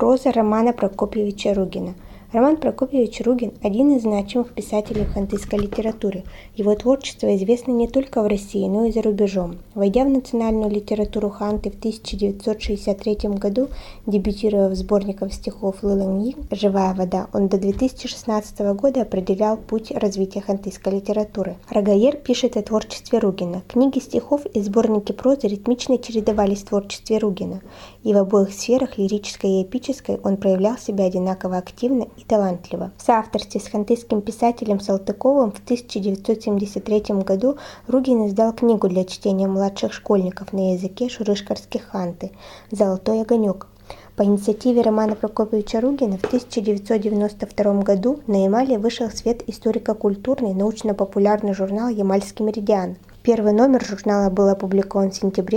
Проза Романа Прокопьевича Ругина. Роман Прокопьевич Ругин – один из значимых писателей в хантыйской литературе. Его творчество известно не только в России, но и за рубежом. Войдя в национальную литературу ханты в 1963 году, дебютировав сборником стихов Лылыңйи «Живая вода», он до 2016 года определял путь развития хантыйской литературы. Рогайер пишет о творчестве Ругина. Книги стихов и сборники прозы ритмично чередовались в творчестве Ругина, и в обоих сферах, лирической и эпической, он проявлял себя одинаково активно и талантливо. В соавторстве с хантыйским писателем Салтыковым в 1973 году Ругин издал книгу для чтения младших школьников на языке шурышкарских ханты «Золотой огонек». По инициативе Романа Прокопьевича Ругина в 1992 году на Ямале вышел в свет историко-культурный научно-популярный журнал «Ямальский меридиан». Первый номер журнала был опубликован в сентябре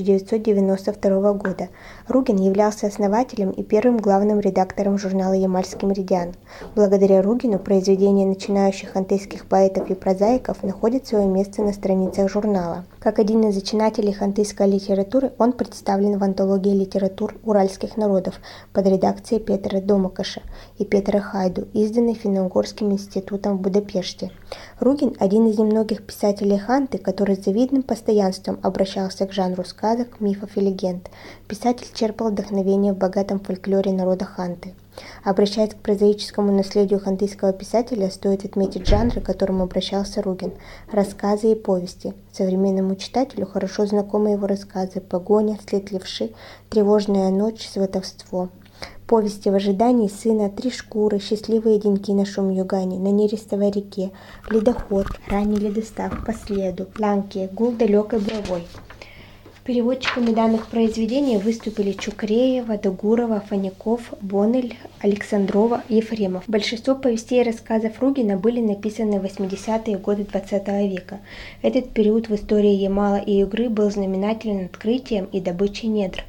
1992 года. Ругин являлся основателем и первым главным редактором журнала «Ямальский меридиан». Благодаря Ругину произведения начинающих хантыйских поэтов и прозаиков находят свое место на страницах журнала. Как один из зачинателей хантыйской литературы, он представлен в антологии литератур уральских народов под редакцией Петра Домакаша и Петра Хайду, изданной Финно-Угорским институтом в Будапеште. Ругин – один из немногих писателей ханты, который с завидным постоянством обращался к жанру сказок, мифов и легенд. Писатель черпал вдохновение в богатом фольклоре народа ханты. Обращаясь к прозаическому наследию хантыйского писателя, стоит отметить жанры, к которым обращался Ругин – рассказы и повести. Современному читателю хорошо знакомы его рассказы «Погоня», «След левши», «Тревожная ночь», «Сватовство». Повести в ожидании сына, «Три шкуры», «Счастливые деньки на Шум-Югане», «На нерестовой реке», «Ледоход», «Ранний ледостав», «По следу», «Ланки», «Гул далекой буровой». Переводчиками данных произведений выступили Чукреева, Догурова, Фаняков, Боннель, Александрова, Ефремов. Большинство повестей и рассказов Ругина были написаны в 80-е годы XX века. Этот период в истории Ямала и Югры был знаменателен открытием и добычей недр.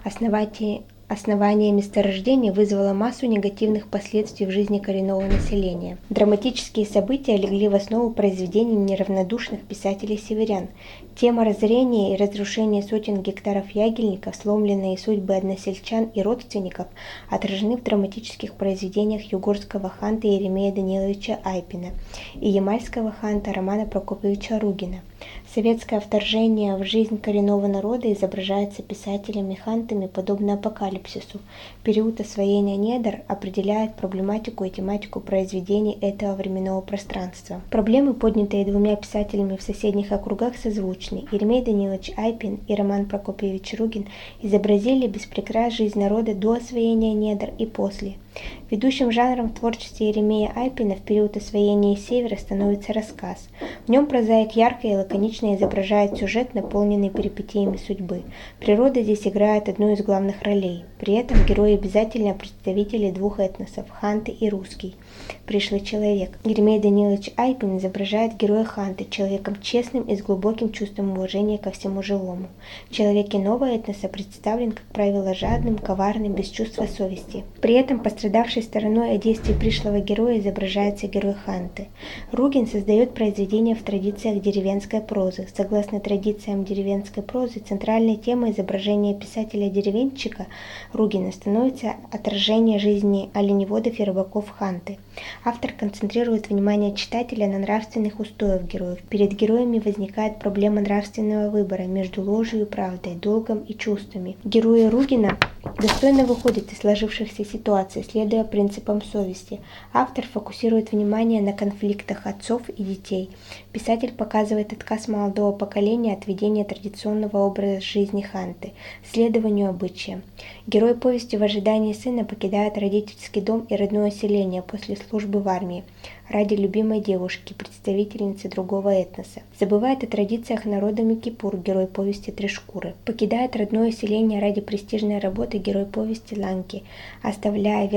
Основание месторождений вызвало массу негативных последствий в жизни коренного населения. Драматические события легли в основу произведений неравнодушных писателей-северян. Тема разорения и разрушения сотен гектаров ягельников, сломленные судьбы односельчан и родственников, отражены в драматических произведениях югорского ханта Еремея Даниловича Айпина и ямальского ханта Романа Прокопьевича Ругина. Советское вторжение в жизнь коренного народа изображается писателями-хантами подобно апокалипсису. Период освоения недр определяет проблематику и тематику произведений этого временного пространства. Проблемы, поднятые двумя писателями в соседних округах, созвучны. Еремей Данилович Айпин и Роман Прокопьевич Ругин изобразили без прикрас жизнь народа до освоения недр и после. Ведущим жанром в творчестве Еремея Айпина в период освоения севера становится рассказ. В нем прозаик ярко и лаконично изображает сюжет, наполненный перипетиями судьбы. Природа здесь играет одну из главных ролей. При этом герои обязательно представители двух этносов – ханты и русский, пришлый человек. Еремей Данилович Айпин изображает героя ханты, человеком честным и с глубоким чувством уважения ко всему живому. Человек иного этноса представлен, как правило, жадным, коварным, без чувства совести. При этом пострадавшей стороной от действий пришлого героя изображается герой ханты. Ругин создает произведения в традициях деревенской прозы. Согласно традициям деревенской прозы, центральной темой изображения писателя-деревенщика Ругина становится отражение жизни оленеводов и рыбаков ханты. Автор концентрирует внимание читателя на нравственных устоях героев. Перед героями возникает проблема нравственного выбора между ложью и правдой, долгом и чувствами. Герои Ругина достойно выходят из сложившихся ситуаций, следуя принципам совести. Автор фокусирует внимание на конфликтах отцов и детей. Писатель показывает отказ молодого поколения от ведения традиционного образа жизни ханты, следованию обычаям. Герой повести в ожидании сына покидает родительский дом и родное селение после службы в армии ради любимой девушки, представительницы другого этноса. Забывает о традициях народа Микипур, герой повести «Три шкуры». Покидает родное селение ради престижной работы, герой повести Ланки, оставляя верность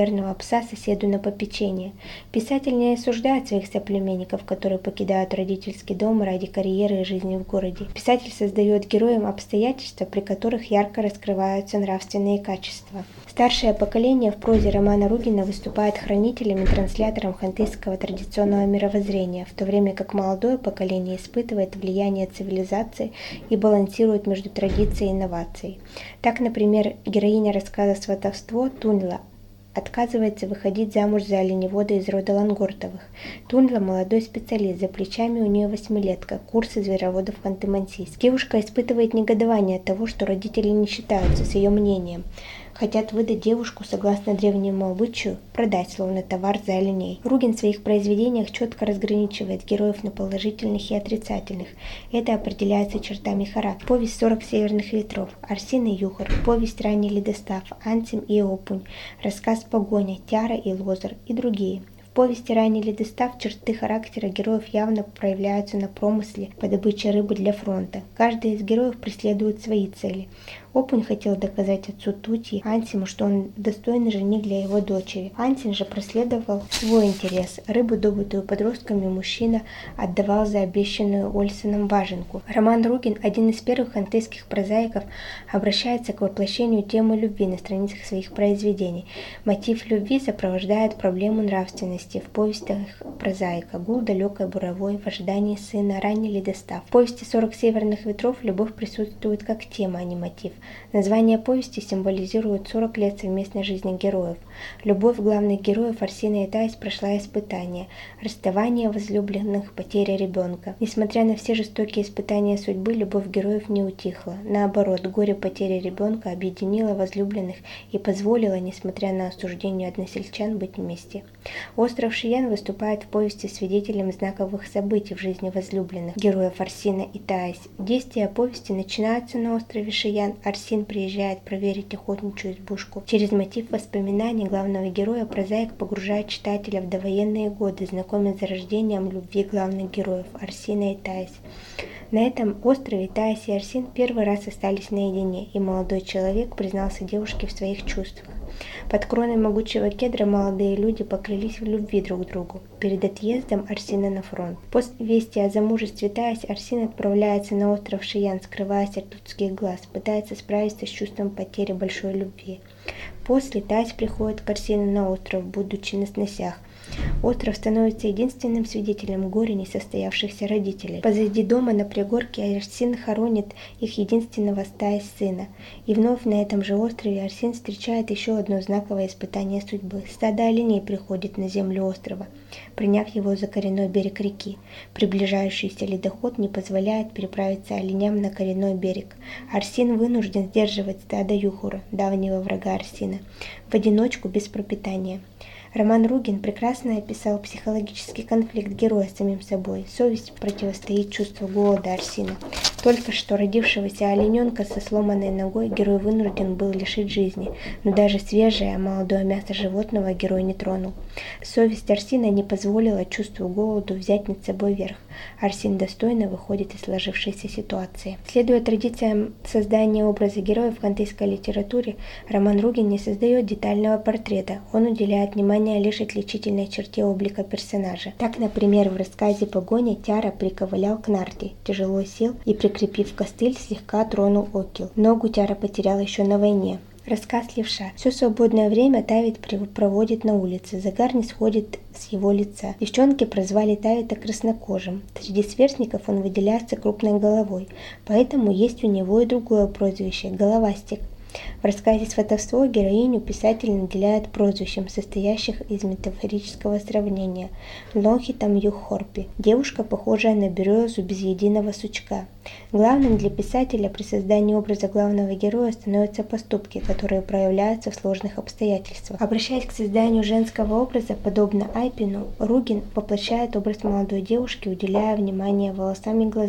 верного пса соседу на попечение. Писатель не осуждает своих соплеменников, которые покидают родительский дом ради карьеры и жизни в городе. Писатель создает героям обстоятельства, при которых ярко раскрываются нравственные качества. Старшее поколение в прозе романа Ругина выступает хранителем и транслятором хантыйского традиционного мировоззрения, в то время как молодое поколение испытывает влияние цивилизации и балансирует между традицией и инновацией. Так, например, героиня рассказа «Сватовство» Тунла отказывается выходить замуж за оленевода из рода Лангортовых. Тунла – молодой специалист, за плечами у нее 8-летка, курсы звероводов Ханты-Мансийск. Девушка испытывает негодование от того, что родители не считаются с ее мнением. Хотят выдать девушку, согласно древнему обычаю, продать словно товар за оленей. Ругин в своих произведениях четко разграничивает героев на положительных и отрицательных. Это определяется чертами характера. Повесть «40 северных ветров», Арсин и Юхор, повесть «Ранний ледостав», Ансим и Опунь, рассказ «Погоня», Тяра и Лозар и другие. В повести «Ранний ледостав» черты характера героев явно проявляются на промысле по добыче рыбы для фронта. Каждый из героев преследует свои цели. Опунь хотел доказать отцу Тутьи Ансиму, что он достойный жених для его дочери. Ансин же преследовал свой интерес. Рыбу, добытую подростками, мужчина отдавал за обещанную Ольсеном важенку. Роман Ругин, один из первых хантыйских прозаиков, обращается к воплощению темы любви на страницах своих произведений. Мотив любви сопровождает проблему нравственности в повестях прозаика «Гул далекой буровой», «В ожидании сына», «Ранний ледостав». В повести «40 северных ветров» любовь присутствует как тема, а не мотив. Название повести символизирует 40 лет совместной жизни героев. Любовь главных героев Арсина и Таис прошла испытания. Расставание возлюбленных, потеря ребенка. Несмотря на все жестокие испытания судьбы, любовь героев не утихла. Наоборот, горе потери ребенка объединило возлюбленных и позволило, несмотря на осуждение односельчан, быть вместе. Остров Шиян выступает в повести свидетелем знаковых событий в жизни возлюбленных героев Арсина и Таис. Действия повести начинаются на острове Шиян. Арсин приезжает проверить охотничью избушку. Через мотив воспоминаний главного героя прозаик погружает читателя в довоенные годы, знакомит с зарождением любви главных героев Арсина и Таис. На этом острове Таис и Арсин первый раз остались наедине, и молодой человек признался девушке в своих чувствах. Под кроной могучего кедра молодые люди поклялись в любви друг к другу. Перед отъездом Арсина на фронт. После вести о замужестве Таис Арсин отправляется на остров Шиян, скрываясь от людских глаз, пытается справиться с чувством потери большой любви. После Таис приходит к Арсину на остров, будучи на сносях. Остров становится единственным свидетелем горя несостоявшихся родителей. Позади дома на пригорке Арсин хоронит их единственного Таис сына. И вновь на этом же острове Арсин встречает еще одно знаковое испытание судьбы. Стадо оленей приходит на землю острова, приняв его за коренной берег реки. Приближающийся ледоход не позволяет переправиться оленям на коренной берег. Арсин вынужден сдерживать стадо Юхора, давнего врага Арсина, в одиночку без пропитания. Роман Ругин прекрасно описал психологический конфликт героя с самим собой. Совесть противостоит чувству голода Арсина. Только что родившегося олененка со сломанной ногой герой вынужден был лишить жизни, но даже свежее молодое мясо животного герой не тронул. Совесть Арсина не позволила чувству голода взять над собой верх. Арсин достойно выходит из сложившейся ситуации. Следуя традициям создания образа героев в хантыйской литературе, Роман Ругин не создает детального портрета, он уделяет внимание лишь отличительной черте облика персонажа. Так, например, в рассказе «Погоня» Тяра приковылял к нарте, тяжело сел и, прикрепив костыль, слегка тронул окил. Ногу Тяра потерял еще на войне. Рассказ «Левша». Все свободное время Тавит проводит на улице, загар не сходит с его лица. Девчонки прозвали Тавита краснокожим. Среди сверстников он выделяется крупной головой, поэтому есть у него и другое прозвище – Головастик. В рассказе «Сватовство» героиню писатель наделяет прозвищем, состоящих из метафорического сравнения «Лонхитам Юхорпи» – девушка, похожая на березу без единого сучка. Главным для писателя при создании образа главного героя становятся поступки, которые проявляются в сложных обстоятельствах. Обращаясь к созданию женского образа, подобно Айпину, Ругин воплощает образ молодой девушки, уделяя внимание волосам и глазам.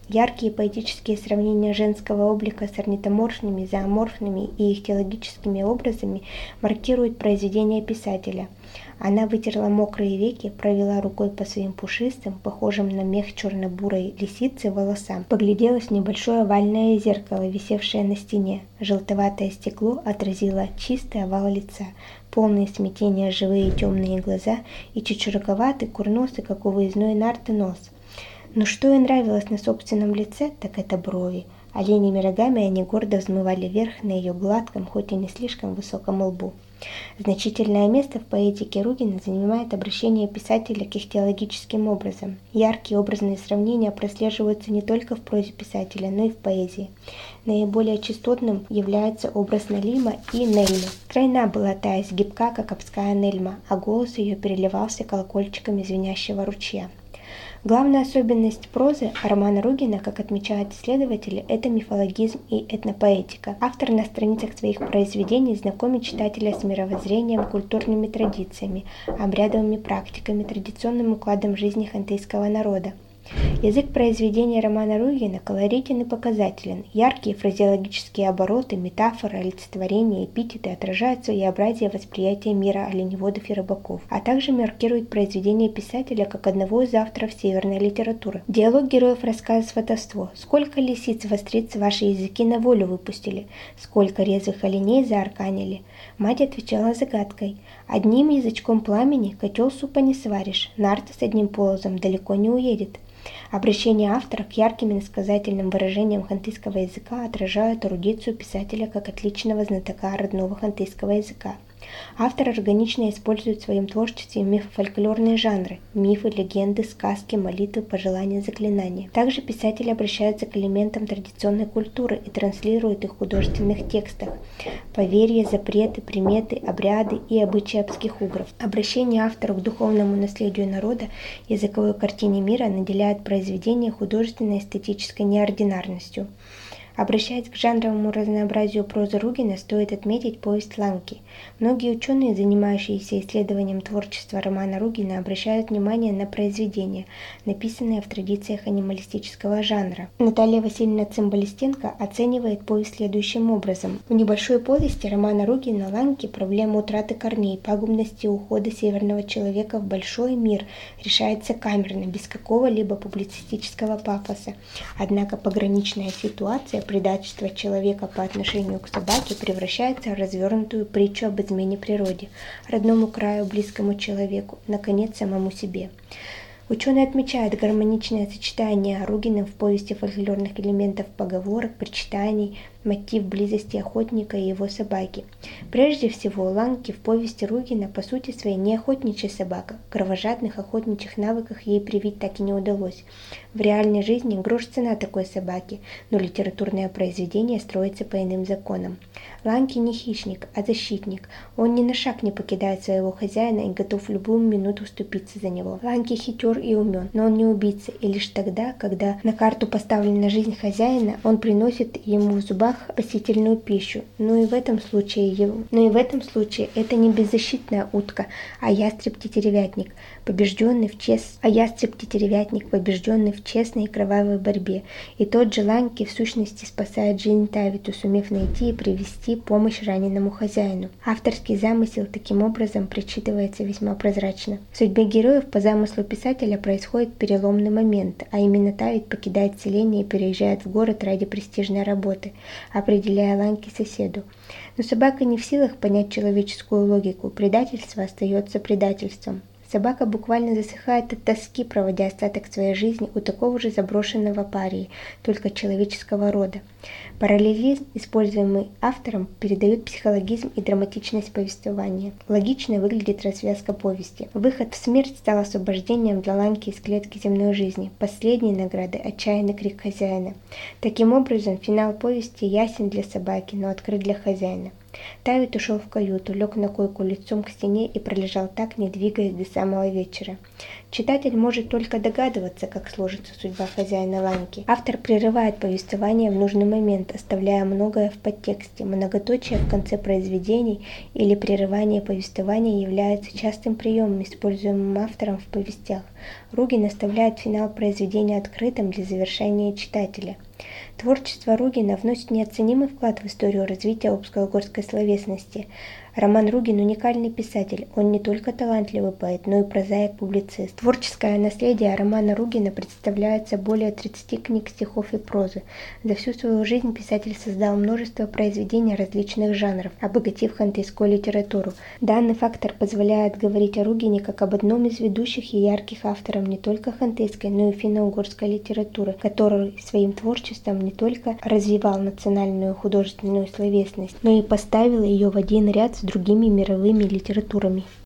Яркие поэтические сравнения женского облика с орнитоморфными, зооморфными и ихтиологическими образами маркируют произведение писателя. Она вытерла мокрые веки, провела рукой по своим пушистым, похожим на мех черно-бурой лисицы, волосам. Погляделась в небольшое овальное зеркало, висевшее на стене. Желтоватое стекло отразило чистый овал лица, полные смятения живые темные глаза и чучураковатый, курносый, как у выездной нарты, нос. Но что ей нравилось на собственном лице, так это брови. Оленьими рогами они гордо взмывали вверх на ее гладком, хоть и не слишком высоком лбу. Значительное место в поэтике Ругина занимает обращение писателя к ихтиологическим образам. Яркие образные сравнения прослеживаются не только в прозе писателя, но и в поэзии. Наиболее частотным является образ Налима и Нельмы. Стройна была та и гибка, как обская Нельма, а голос ее переливался колокольчиками звенящего ручья. Главная особенность прозы романа Ругина, как отмечают исследователи, это мифологизм и этнопоэтика. Автор на страницах своих произведений знакомит читателя с мировоззрением, культурными традициями, обрядовыми практиками, традиционным укладом жизни хантыйского народа. Язык произведения романа Ругина колоритен и показателен. Яркие фразеологические обороты, метафоры, олицетворения, эпитеты отражают своеобразие восприятия мира оленеводов и рыбаков, а также маркируют произведение писателя как одного из авторов северной литературы. Диалог героев рассказа «Сватовство». Сколько лисиц востриц ваши языки на волю выпустили? Сколько резвых оленей заарканили? Мать отвечала загадкой. Одним язычком пламени котел супа не сваришь, нарта с одним полозом далеко не уедет. Обращение автора к ярким и иносказательным выражениям хантыйского языка отражают эрудицию писателя как отличного знатока родного хантыйского языка. Автор органично использует в своем творчестве мифофольклорные жанры – мифы, легенды, сказки, молитвы, пожелания, заклинания. Также писатель обращается к элементам традиционной культуры и транслирует их в художественных текстах – поверья, запреты, приметы, обряды и обычаи обских угров. Обращение автора к духовному наследию народа, языковой картине мира наделяет произведение художественно-эстетической неординарностью. Обращаясь к жанровому разнообразию прозы Ругина, стоит отметить повесть Ланки. Многие ученые, занимающиеся исследованием творчества романа Ругина, обращают внимание на произведения, написанные в традициях анималистического жанра. Наталья Васильевна Цымбалистенко оценивает повесть следующим образом. В небольшой повести романа Ругина Ланки проблема утраты корней, пагубности ухода северного человека в большой мир решается камерно, без какого-либо публицистического пафоса. Однако пограничная ситуация предательство человека по отношению к собаке превращается в развернутую притчу об измене природе, родному краю, близкому человеку, наконец, самому себе. Ученые отмечают гармоничное сочетание Ругина в повести фольклорных элементов поговорок, причитаний, мотив близости охотника и его собаки. Прежде всего, Ланки в повести Ругина по сути своей не охотничья собака. Кровожадных охотничьих навыках ей привить так и не удалось. В реальной жизни грош цена такой собаки, но литературное произведение строится по иным законам. Ланки не хищник, а защитник. Он ни на шаг не покидает своего хозяина и готов в любую минуту вступиться за него. Ланки хитер и умен, но он не убийца, и лишь тогда, когда на карту поставлена жизнь хозяина, он приносит ему в зубах спасительную пищу. Но и в этом случае это не беззащитная утка, а ястреб-тетеревятник, побежденный в честной и кровавой борьбе. И тот же Ланки в сущности спасает жизнь Тавиту, сумев найти и привести помощь раненому хозяину. Авторский замысел таким образом причитывается весьма прозрачно. В судьбе героев по замыслу писателя происходит переломный момент, а именно Тавит покидает селение и переезжает в город ради престижной работы, определяя Ланки соседу. Но собака не в силах понять человеческую логику, предательство остается предательством. Собака буквально засыхает от тоски, проводя остаток своей жизни у такого же заброшенного парии, только человеческого рода. Параллелизм, используемый автором, передает психологизм и драматичность повествования. Логично выглядит развязка повести. Выход в смерть стал освобождением для Ланки из клетки земной жизни, последней награды — отчаянный крик хозяина. Таким образом, финал повести ясен для собаки, но открыт для хозяина. Тавит ушел в каюту, лег на койку лицом к стене и пролежал так, не двигаясь до самого вечера. Читатель может только догадываться, как сложится судьба хозяина ланьки. Автор прерывает повествование в нужный момент, оставляя многое в подтексте. Многоточие в конце произведений или прерывание повествования является частым приемом, используемым автором в повестях. Ругин оставляет финал произведения открытым для завершения читателя. Творчество Ругина вносит неоценимый вклад в историю развития обско-угорской словесности. Роман Ругин – уникальный писатель. Он не только талантливый поэт, но и прозаик-публицист. Творческое наследие романа Ругина представляется более 30 книг, стихов и прозы. За всю свою жизнь писатель создал множество произведений различных жанров, обогатив хантыйскую литературу. Данный фактор позволяет говорить о Ругине как об одном из ведущих и ярких авторов не только хантыйской, но и финно-угорской литературы, который своим творчеством не только развивал национальную художественную словесность, но и поставил ее в один ряд с другими мировыми литературами.